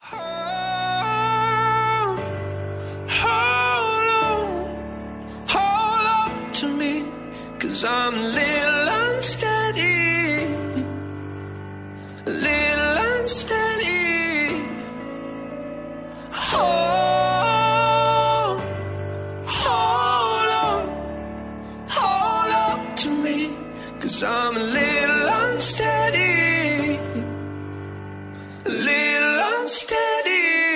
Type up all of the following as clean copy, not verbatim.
Hold, hold on to me, 'cause I'm a little unsteady, a little unsteady. Hold on to me, 'cause I'm a little unsteady, a little unsteady.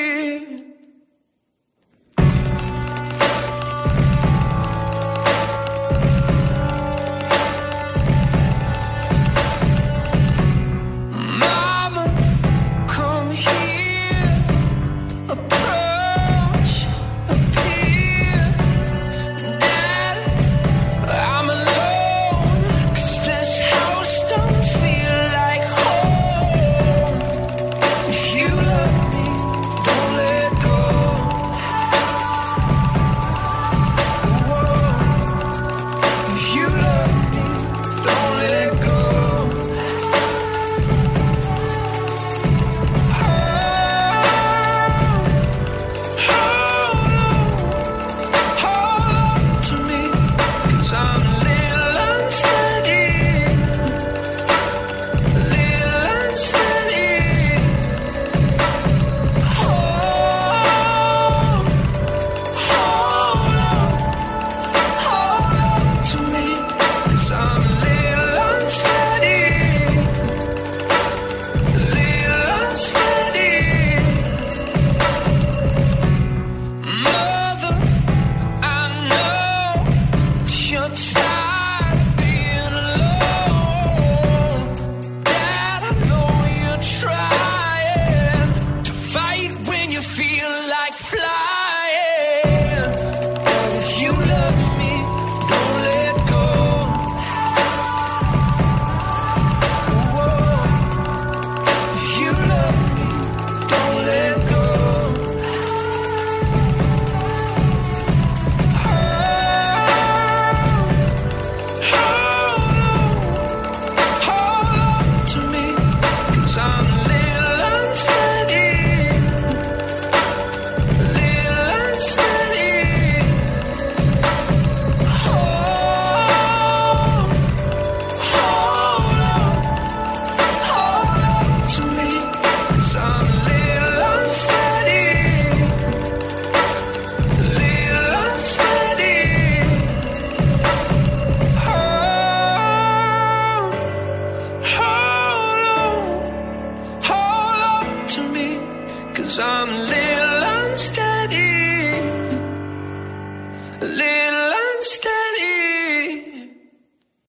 Mama, come here, approach, appear. Daddy, I'm alone, 'cause this house don't feel like home. If you love me, don't let go. Whoa. If you love me, don't let go. Hold on to me, 'cause I'm a little unsteady, a little unsteady. Hold on to me, 'cause I'm a little unsteady, a little unsteady. Mother, I know that you're tired of being alone. Dad, I know you're trying to fight when you feel like flying. But if you love me, don't let go. Whoa. If you love me, don't let go. Hold on to me, 'cause I'm a little unsteady, a little unsteady. Hold on to me, 'cause I'm a little unsteady, a little unsteady. Hold on to me, 'cause I'm a little unsteady.